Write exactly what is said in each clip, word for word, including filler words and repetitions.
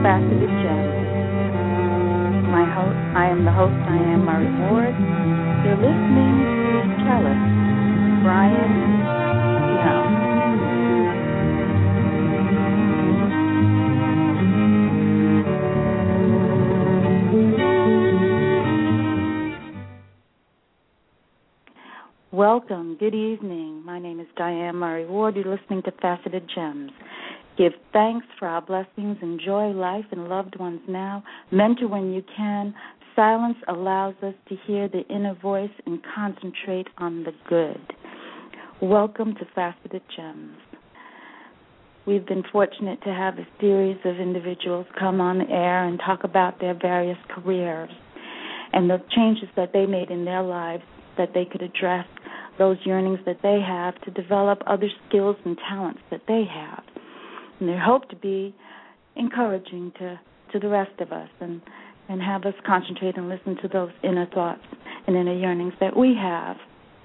Faceted Gems. My host, I am the host, Diane Murray Ward. You're listening to cellist Brian Young. Welcome. Good evening. My name is Diane Murray Ward. You're listening to Faceted Gems. Give thanks for our blessings. Enjoy life and loved ones now. Mentor when you can. Silence allows us to hear the inner voice and concentrate on the good. Welcome to Faceted Gems. We've been fortunate to have a series of individuals come on the air and talk about their various careers and the changes that they made in their lives that they could address those yearnings that they have to develop other skills and talents that they have. And they hope to be encouraging to, to the rest of us and, and have us concentrate and listen to those inner thoughts and inner yearnings that we have.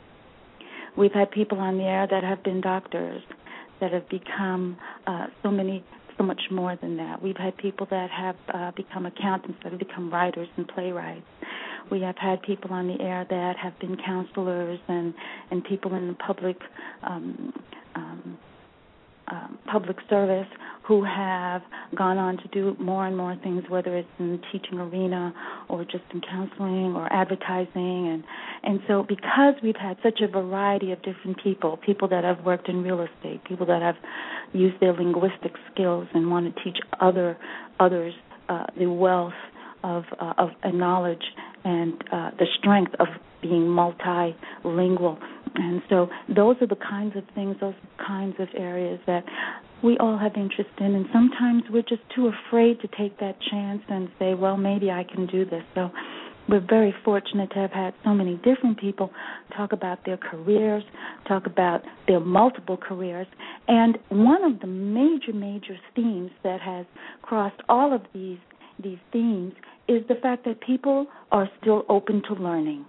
We've had people on the air that have been doctors, that have become uh, so many, so much more than that. We've had people that have uh, become accountants, that have become writers and playwrights. We have had people on the air that have been counselors and, and people in the public um, um, um, public service who have gone on to do more and more things, whether it's in the teaching arena or just in counseling or advertising. And, and so because we've had such a variety of different people, people that have worked in real estate, people that have used their linguistic skills and want to teach other others uh, the wealth of, uh, of uh, knowledge and uh, the strength of being multilingual. And so those are the kinds of things, those kinds of areas that we all have interest in, and sometimes we're just too afraid to take that chance and say, well, maybe I can do this. So we're very fortunate to have had so many different people talk about their careers, talk about their multiple careers, and one of the major, major themes that has crossed all of these these themes is the fact that people are still open to learning.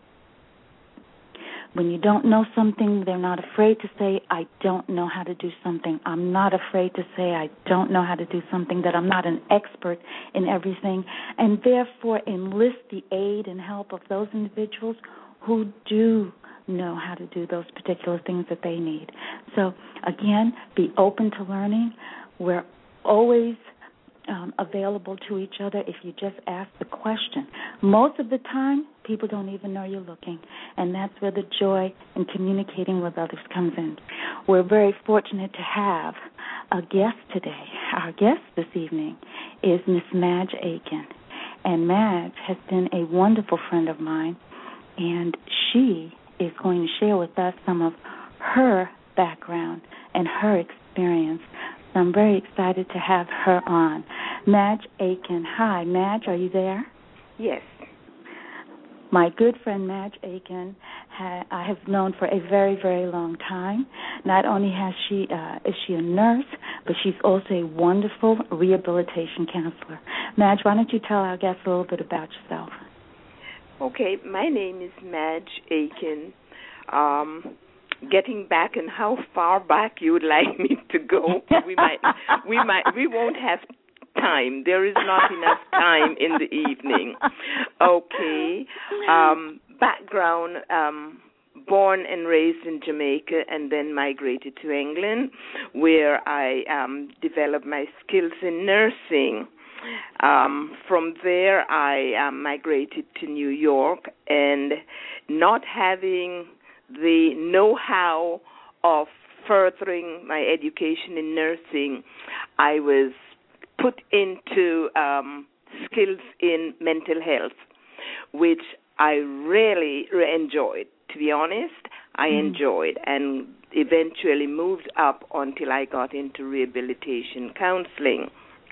When you don't know something, they're not afraid to say, I don't know how to do something. I'm not afraid to say I don't know how to do something, that I'm not an expert in everything, and therefore enlist the aid and help of those individuals who do know how to do those particular things that they need. So, again, be open to learning. We're always Um, available to each other if you just ask the question. Most of the time, people don't even know you're looking, and that's where the joy in communicating with others comes in. We're very fortunate to have a guest today. Our guest this evening is Miss Madge Aiken, and Madge has been a wonderful friend of mine, and she is going to share with us some of her background and her experience. So I'm very excited to have her on. Madge Aiken. Hi, Madge, are you there? Yes. My good friend Madge Aiken, ha- I have known for a very, very long time. Not only has she uh, is she a nurse, but she's also a wonderful rehabilitation counselor. Madge, why don't you tell our guests a little bit about yourself? Okay, my name is Madge Aiken. Um, Getting back and how far back you would like me to go, we might, we might, we won't have time. There is not enough time in the evening. Okay. Um, background: um, born and raised in Jamaica, and then migrated to England, where I um, developed my skills in nursing. Um, from there, I um, migrated to New York, and not having the know-how of furthering my education in nursing, I was put into um, skills in mental health, which I really enjoyed. To be honest, I mm. enjoyed, and eventually moved up until I got into rehabilitation counseling.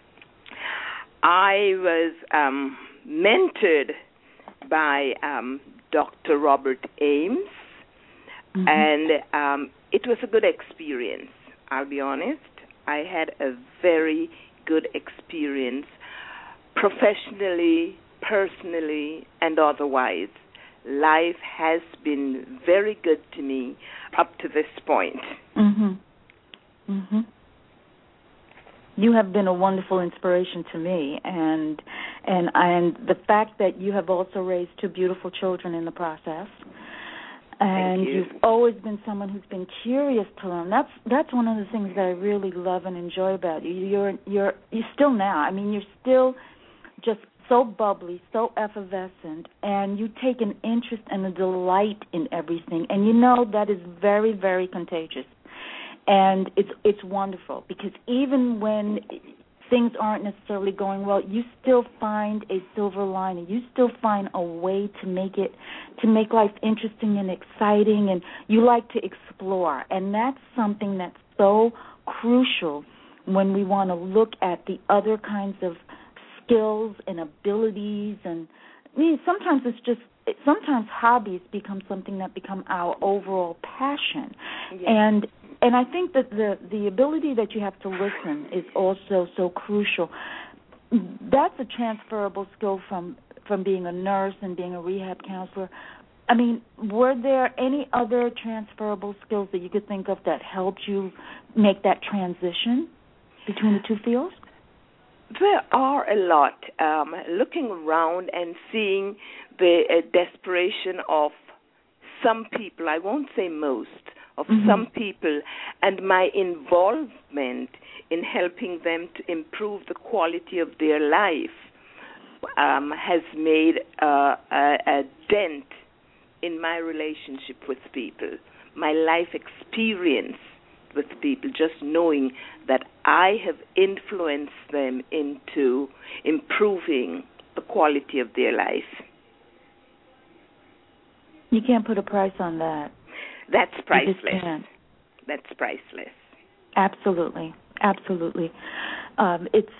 I was um, mentored by um, Doctor Robert Ames, Mm-hmm. and um, it was a good experience, I'll be honest. I had a very good experience professionally, personally, and otherwise. Life has been very good to me up to this point. Mm-hmm. Mm-hmm. You have been a wonderful inspiration to me, and and and the fact that you have also raised two beautiful children in the process. And Thank you. You've always been someone who's been curious to learn. That's that's one of the things that I really love and enjoy about you. You're you're you're still now. I mean, you're still just so bubbly, so effervescent, and you take an interest and a delight in everything. And you know that is very, very contagious. And it's it's wonderful because even when things aren't necessarily going well, you still find a silver lining. You still find a way to make it, to make life interesting and exciting, and you like to explore. And that's something that's so crucial when we want to look at the other kinds of skills and abilities. And I mean, sometimes it's just, sometimes hobbies become something that become our overall passion. Yes. And And I think that the, the ability that you have to listen is also so crucial. That's a transferable skill from, from being a nurse and being a rehab counselor. I mean, were there any other transferable skills that you could think of that helped you make that transition between the two fields? There are a lot. Um, looking around and seeing the uh, desperation of some people, I won't say most, of mm-hmm. some people, and my involvement in helping them to improve the quality of their life um, has made uh, a, a dent in my relationship with people, my life experience with people, just knowing that I have influenced them into improving the quality of their life. You can't put a price on that. That's priceless. That's priceless. Absolutely, absolutely. Um, it's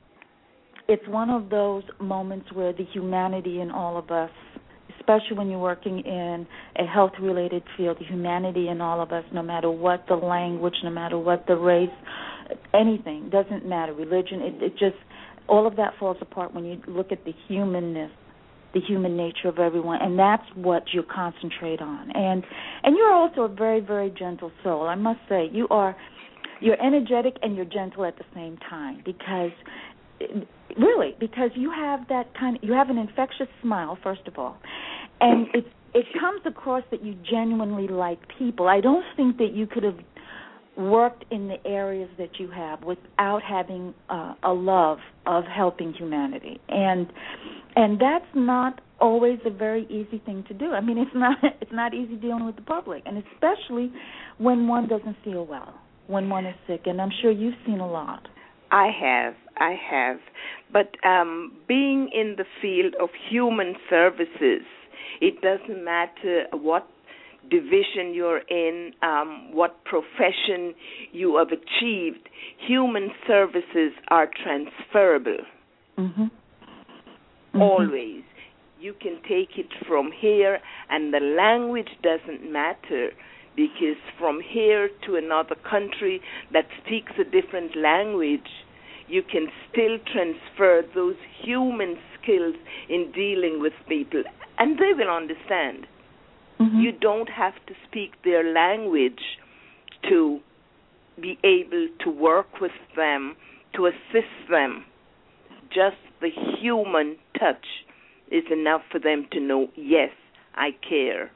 it's one of those moments where the humanity in all of us, especially when you're working in a health-related field, the humanity in all of us, no matter what the language, no matter what the race, anything, doesn't matter, religion, it, it just, all of that falls apart when you look at the humanness, the human nature of everyone, and that's what you concentrate on. And and you're also a very, very gentle soul. I must say, you are, you're energetic and you're gentle at the same time because, really, because you have that kind of, you have an infectious smile, first of all, and it it comes across that you genuinely like people. I don't think that you could have worked in the areas that you have without having uh, a love of helping humanity, and and that's not always a very easy thing to do. I mean, it's not it's not easy dealing with the public, and especially when one doesn't feel well, when one is sick, and I'm sure you've seen a lot. I have, I have, but um, being in the field of human services, it doesn't matter what division you're in, um, what profession you have achieved, human services are transferable. Mm-hmm. Mm-hmm. Always. You can take it from here, and the language doesn't matter, because from here to another country that speaks a different language, you can still transfer those human skills in dealing with people, and they will understand. Mm-hmm. You don't have to speak their language to be able to work with them, to assist them. Just the human touch is enough for them to know, yes, I care.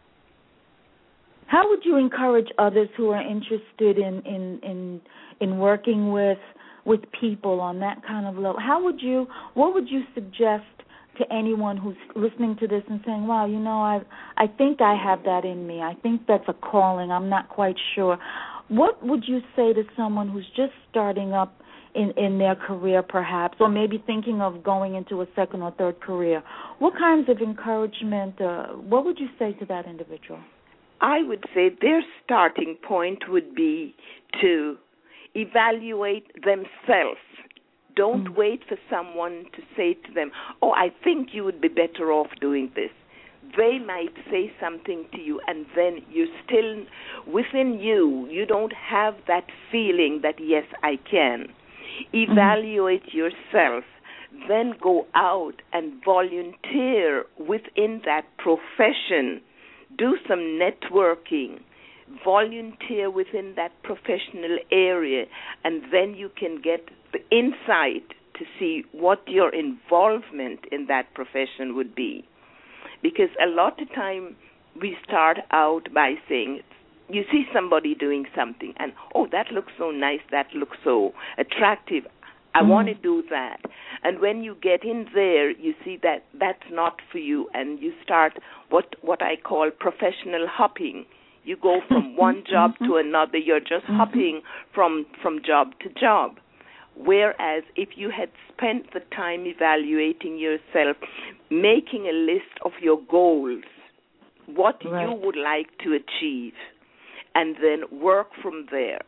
How would you encourage others who are interested in, in, in, in working with with people on that kind of level? How would you, what would you suggest to anyone who's listening to this and saying, wow, you know, I I think I have that in me. I think that's a calling. I'm not quite sure. What would you say to someone who's just starting up in, in their career perhaps, or maybe thinking of going into a second or third career? What kinds of encouragement, uh, what would you say to that individual? I would say their starting point would be to evaluate themselves. Don't mm. wait for someone to say to them, oh, I think you would be better off doing this. They might say something to you, and then you're still within you. You don't have that feeling that, yes, I can. Evaluate mm. yourself. Then go out and volunteer within that profession. Do some networking. Volunteer within that professional area, and then you can get the insight to see what your involvement in that profession would be. Because a lot of time we start out by saying, you see somebody doing something, and, oh, that looks so nice, that looks so attractive, I mm-hmm. want to do that. And when you get in there, you see that that's not for you, and you start what what I call professional hopping. You go from one job mm-hmm. to another. You're just mm-hmm. hopping from, from job to job. Whereas if you had spent the time evaluating yourself, making a list of your goals, what right. you would like to achieve, and then work from there,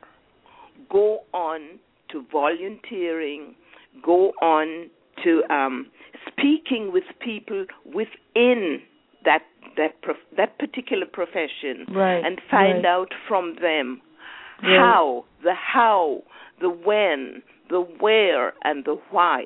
go on to volunteering, go on to um, speaking with people within that that prof- that particular profession, right. and find right. out from them right. how, the how, the when, the where, and the why.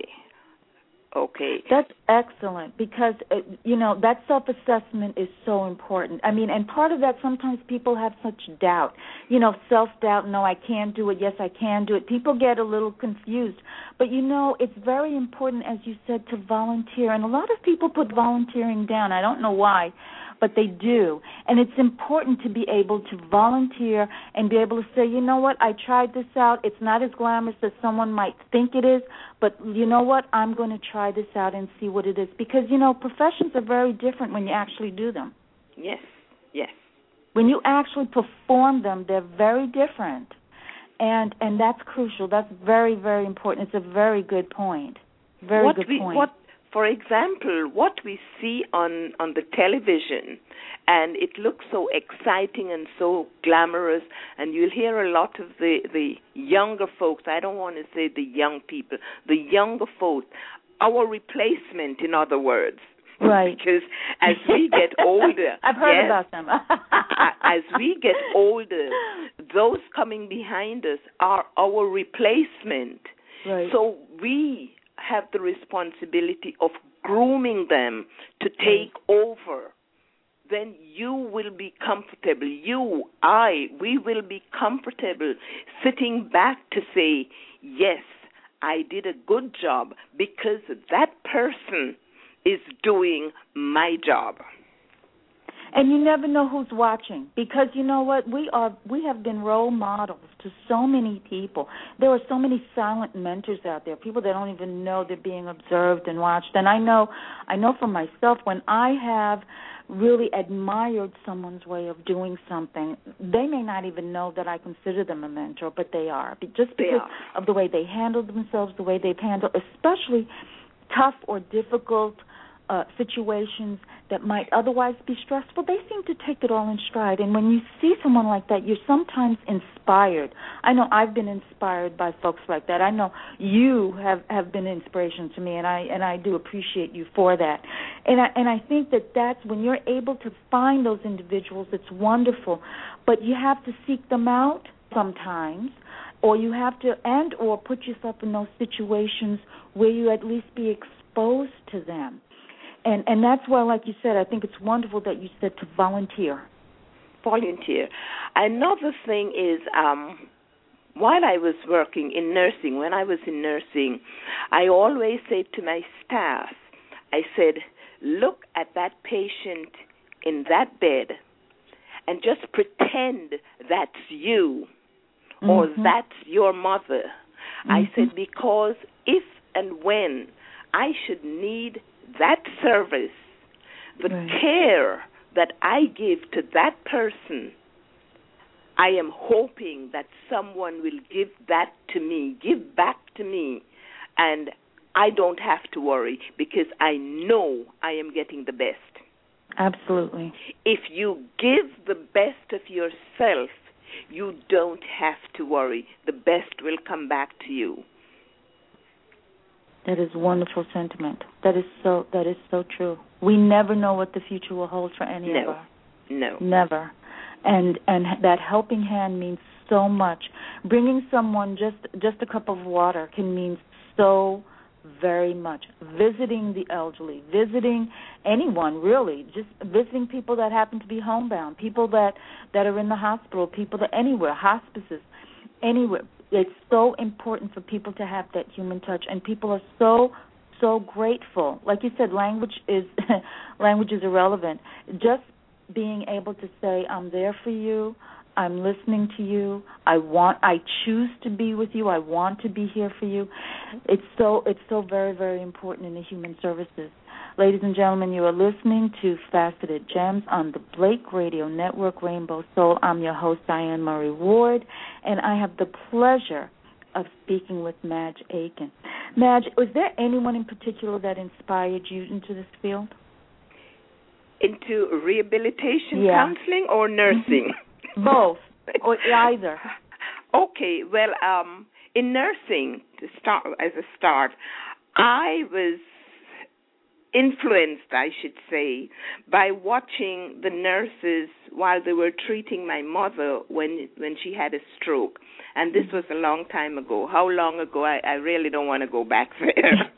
Okay. That's excellent because, uh, you know, that self-assessment is so important. I mean, and part of that, sometimes people have such doubt, you know, self-doubt, no, I can't do it, yes, I can do it. People get a little confused. But, you know, it's very important, as you said, to volunteer. And a lot of people put volunteering down. I don't know why, but they do. And it's important to be able to volunteer and be able to say, you know what, I tried this out. It's not as glamorous as someone might think it is, but you know what, I'm going to try this out and see what it is. Because, you know, professions are very different when you actually do them. Yes, yes. When you actually perform them, they're very different. And and that's crucial. That's very, very important. It's a very good point. Very what good we, point. What For example, what we see on, on the television, and it looks so exciting and so glamorous, and you'll hear a lot of the, the younger folks, I don't want to say the young people, the younger folks, our replacement, in other words. Right. Because as we get older... I've heard yes, about them. as we get older, those coming behind us are our replacement. Right. So we have the responsibility of grooming them to take mm. over. Then you will be comfortable. You, I, we will be comfortable sitting back to say, yes, I did a good job because that person is doing my job. And you never know who's watching because, you know what, we are we have been role models to so many people. There are so many silent mentors out there, people that don't even know they're being observed and watched. And I know I know for myself, when I have really admired someone's way of doing something, they may not even know that I consider them a mentor, but they are. Just because of the way they handle themselves, the way they've handled, especially tough or difficult Uh, situations that might otherwise be stressful, they seem to take it all in stride. And when you see someone like that, you're sometimes inspired. I know I've been inspired by folks like that. I know you have, have been inspiration to me, and I and I do appreciate you for that. And I, and I think that that's when you're able to find those individuals, it's wonderful. But you have to seek them out sometimes, or you have to, and or put yourself in those situations where you at least be exposed to them. And and that's why, like you said, I think it's wonderful that you said to volunteer. Volunteer. Another thing is, um, while I was working in nursing, when I was in nursing, I always say to my staff, I said, look at that patient in that bed and just pretend that's you mm-hmm. or that's your mother. Mm-hmm. I said, because if and when I should need that service, the right. care that I give to that person, I am hoping that someone will give that to me, give back to me, and I don't have to worry because I know I am getting the best. Absolutely. If you give the best of yourself, you don't have to worry. The best will come back to you. That is wonderful sentiment. That is so. That is so true. We never know what the future will hold for any no. of us. No. Never. And and that helping hand means so much. Bringing someone just just a cup of water can mean so very much. Visiting the elderly, visiting anyone really, just visiting people that happen to be homebound, people that, that are in the hospital, people that anywhere, hospices. anywhere. It's so important for people to have that human touch, and people are so so grateful. Like you said, language is language is irrelevant. Just being able to say, "I'm there for you. I'm listening to you. I want. I choose to be with you. I want to be here for you." It's so it's so very very important in the human services. Ladies and gentlemen, you are listening to Faceted Gems on the Blake Radio Network, Rainbow Soul. I'm your host, Diane Murray Ward, and I have the pleasure of speaking with Madge Aiken. Madge, was there anyone in particular that inspired you into this field? Into rehabilitation yeah. counseling or nursing? Both, or either. Okay, well, um, in nursing, to start as a start, I was influenced, I should say, by watching the nurses while they were treating my mother when when she had a stroke. And this was a long time ago. How long ago? I, I really don't want to go back there.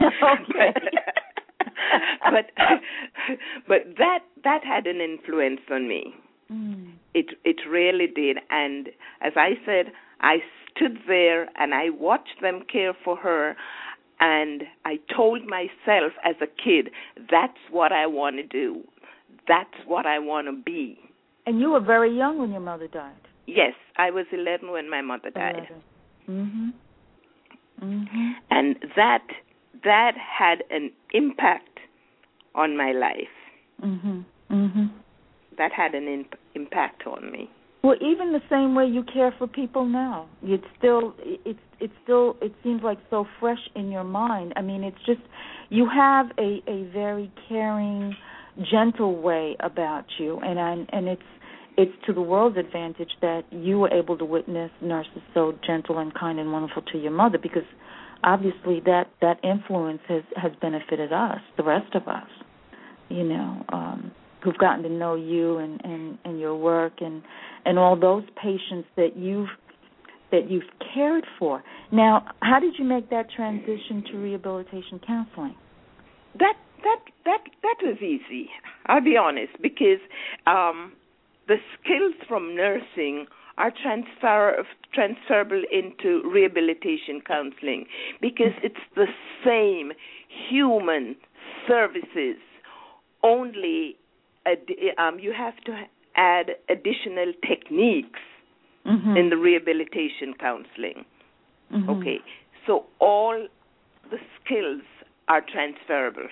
but but that that had an influence on me. Mm. It it really did. And as I said, I stood there and I watched them care for her. And I told myself as a kid, that's what I want to do. That's what I want to be. And you were very young when your mother died. Yes, I was eleven when my mother died. Mhm. Mhm. And that that had an impact on my life. Mhm. Mhm. That had an imp- impact on me. Well, even the same way you care for people now, it's still it's it's still it seems like so fresh in your mind. I mean, it's just you have a, a very caring, gentle way about you, and I, and it's it's to the world's advantage that you were able to witness nurses so gentle and kind and wonderful to your mother, because obviously that, that influence has, has benefited us, the rest of us, you know. Um, who've gotten to know you and, and, and your work and, and all those patients that you've that you've cared for. Now, how did you make that transition to rehabilitation counseling? That that that that was easy. I'll be honest, because um, the skills from nursing are transfer transferable into rehabilitation counseling, because it's the same human services, only Um, you have to add additional techniques mm-hmm. in the rehabilitation counseling. Mm-hmm. Okay, so all the skills are transferable.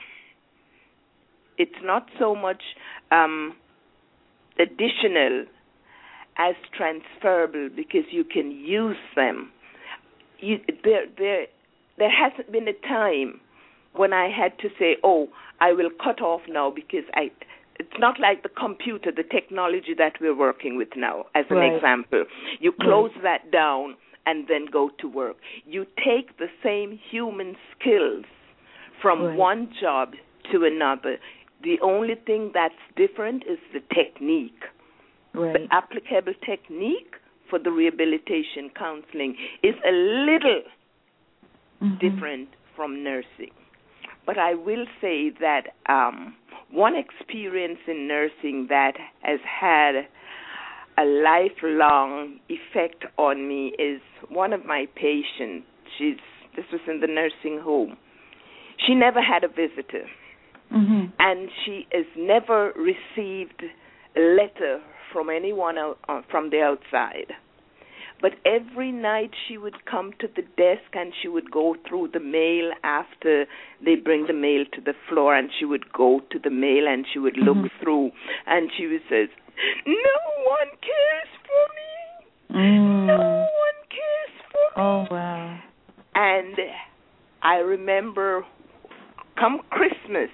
It's not so much um, additional as transferable, because you can use them. You, there, there, there hasn't been a time when I had to say, "Oh, I will cut off now," because I. It's not like the computer, the technology that we're working with now, as an right. example. You close right. that down and then go to work. You take the same human skills from right. one job to another. The only thing that's different is the technique. Right. The applicable technique for the rehabilitation counseling is a little mm-hmm. different from nursing. But I will say that um, one experience in nursing that has had a lifelong effect on me is one of my patients. She's this was in the nursing home. She never had a visitor, mm-hmm. and she has never received a letter from anyone out, uh, from the outside. But every night she would come to the desk and she would go through the mail after they bring the mail to the floor, and she would go to the mail and she would look mm-hmm. through, and she would say, "No one cares for me. Mm. No one cares for me." Oh, wow. And I remember, come Christmas,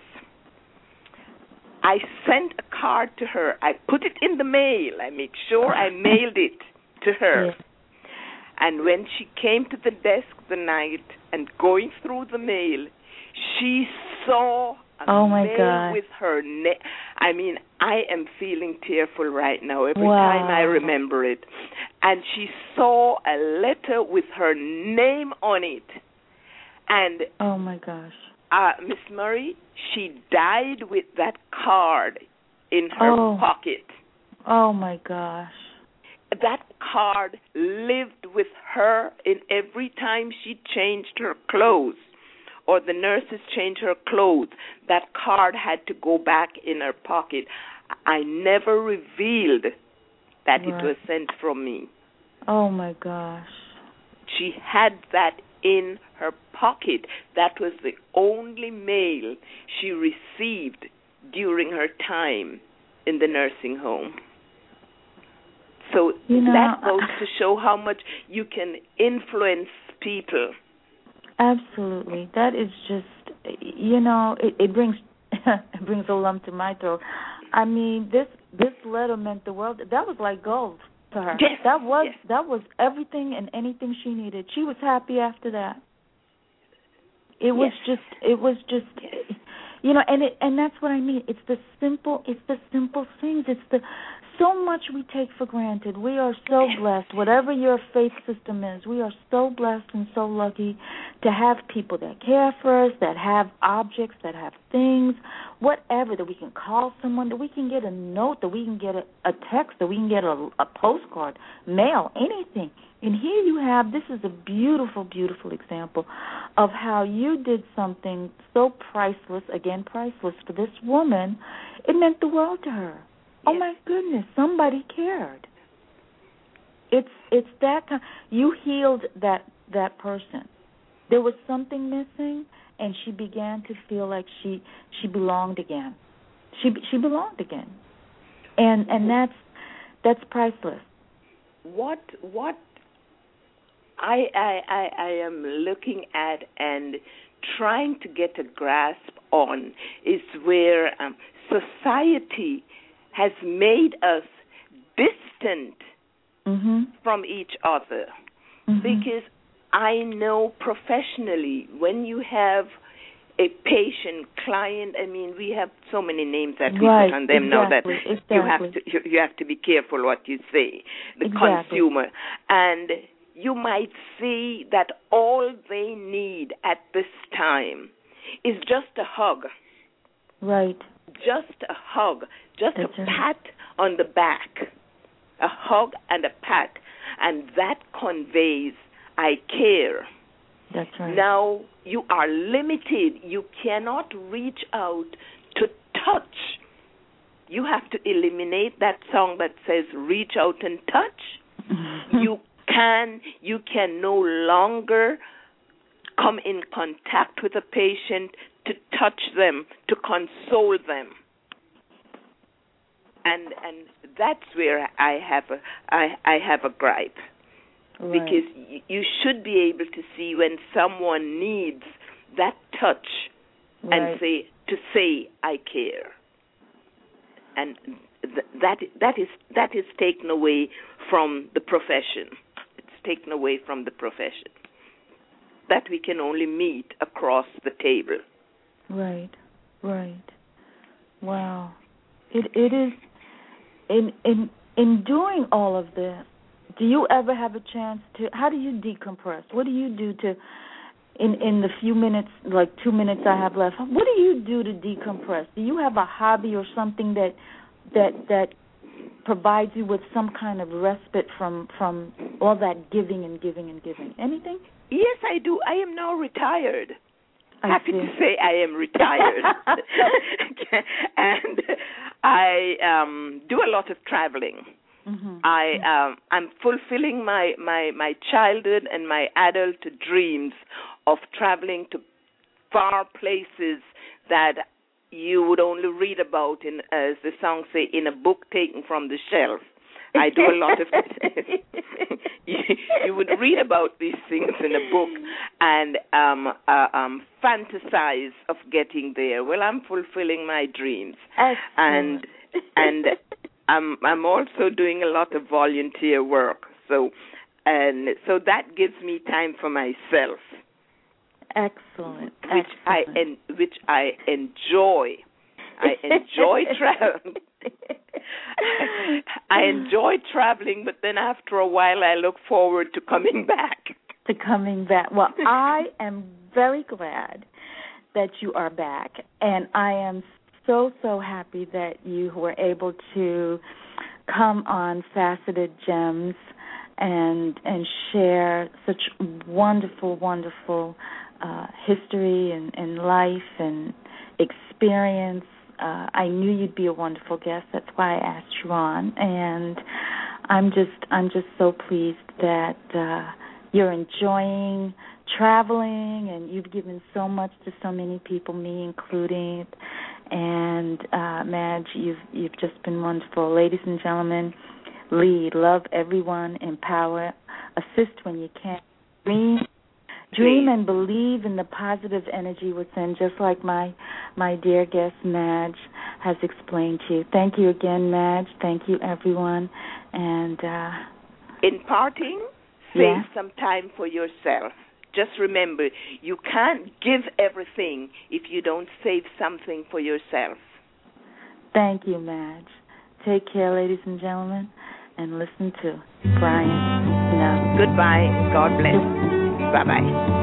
I sent a card to her. I put it in the mail. I made sure I mailed it to her. Yeah. And when she came to the desk the night and going through the mail, she saw a oh my mail God. with her name. I mean, I am feeling tearful right now every wow. time I remember it. And she saw a letter with her name on it. And oh my gosh, uh, Miss Murray, she died with that card in her oh. pocket. Oh my gosh. That card lived with her in every time she changed her clothes or the nurses changed her clothes. That card had to go back in her pocket. I never revealed that right. it was sent from me. Oh, my gosh. She had that in her pocket. That was the only mail she received during her time in the nursing home. So you know, that goes to show how much you can influence people. Absolutely. That is just, you know, it, it brings it brings a lump to my throat. I mean, this this letter meant the world. That was like gold to her. Yes. That was yes. that was everything and anything she needed. She was happy after that. It was yes. just it was just yes. you know, and it and that's what I mean. It's the simple it's the simple things. It's the so much we take for granted. We are so blessed. Whatever your faith system is, we are so blessed and so lucky to have people that care for us, that have objects, that have things, whatever, that we can call someone, that we can get a note, that we can get a, a text, that we can get a, a postcard, mail, anything. And here you have, this is a beautiful, beautiful example of how you did something so priceless, again, priceless for this woman. It meant the world to her. Oh my goodness! Somebody cared. It's it's that kind. You healed that that person. There was something missing, and she began to feel like she she belonged again. She she belonged again, and and that's that's priceless. What what I I I, I am looking at and trying to get a grasp on is where um, society has made us distant mm-hmm. from each other. Mm-hmm. Because I know professionally when you have a patient, client, I mean, we have so many names that we right. put on them exactly. now that exactly. you have to you, you have to be careful what you say, the exactly. consumer. And you might see that all they need at this time is just a hug. Right. Just a hug, just That's a right. pat on the back, a hug and a pat, and that conveys, I care. That's right. Now, you are limited. You cannot reach out to touch. You have to eliminate that song that says reach out and touch. you can, you can no longer come in contact with a patient to touch them, to console them. And and that's where I have a I, I have a gripe. Right. Because y- you should be able to see when someone needs that touch right. and say to say I care. And th- that that is that is taken away from the profession. It's taken away from the profession. That we can only meet across the table. Right, right. Wow. It it is in in in doing all of this, do you ever have a chance to how do you decompress? What do you do to in, in the few minutes, like two minutes I have left, what do you do to decompress? Do you have a hobby or something that that that provides you with some kind of respite from from all that giving and giving and giving? Anything? Yes, I do. I am now retired. I Happy see. to say I am retired. And I um, do a lot of traveling. Mm-hmm. I um, I'm fulfilling my, my, my childhood and my adult dreams of traveling to far places that you would only read about in, as the song say, in a book taken from the shelf. I do a lot of you, you would read about these things in a book and um, uh, um, fantasize of getting there. Well, I'm fulfilling my dreams, Excellent. and and I'm I'm also doing a lot of volunteer work. So and so that gives me time for myself. Excellent. Which Excellent. I en- which I enjoy. I enjoy traveling. I enjoy traveling, but then after a while I look forward to coming back. To coming back. Well, I am very glad that you are back, and I am so, so happy that you were able to come on Faceted Gems and and share such wonderful, wonderful uh, history and, and life and experience. Uh, I knew you'd be a wonderful guest. That's why I asked you on, and I'm just I'm just so pleased that uh, you're enjoying traveling, and you've given so much to so many people, me included. And uh, Madge, you've you've just been wonderful, ladies and gentlemen. Lead, love everyone, empower, assist when you can, dream, dream and believe in the positive energy within, just like my my dear guest Madge has explained to you. Thank you again, Madge. Thank you, everyone. And uh, in parting, save yeah? some time for yourself. Just remember, you can't give everything if you don't save something for yourself. Thank you, Madge. Take care, ladies and gentlemen, and listen to Brian. No. Goodbye. God bless. Bye-bye.